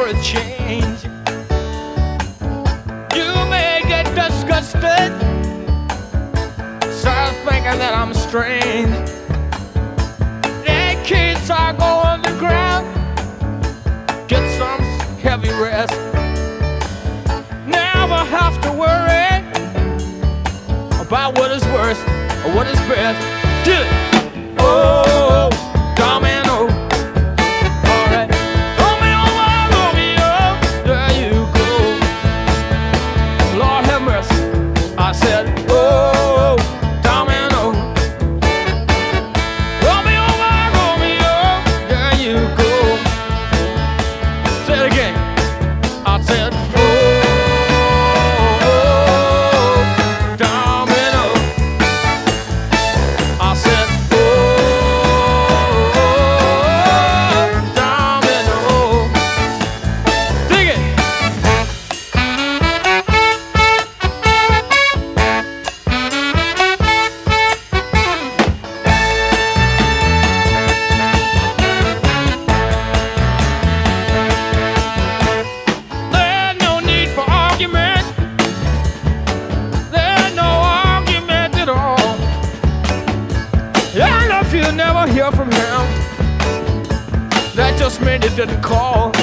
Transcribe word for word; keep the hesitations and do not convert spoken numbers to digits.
for a change. You may get disgusted, start thinking that I'm strange. The kids are going to ground, get some heavy rest. Never have to worry about what is worst or what is best. Get it? Oh, domino. All right. Romeo, Romeo, there you go. Lord have mercy. I said, oh, domino. Romeo, Romeo, there you go. Say it again. I said, oh. You never hear from him. That just meant you didn't call.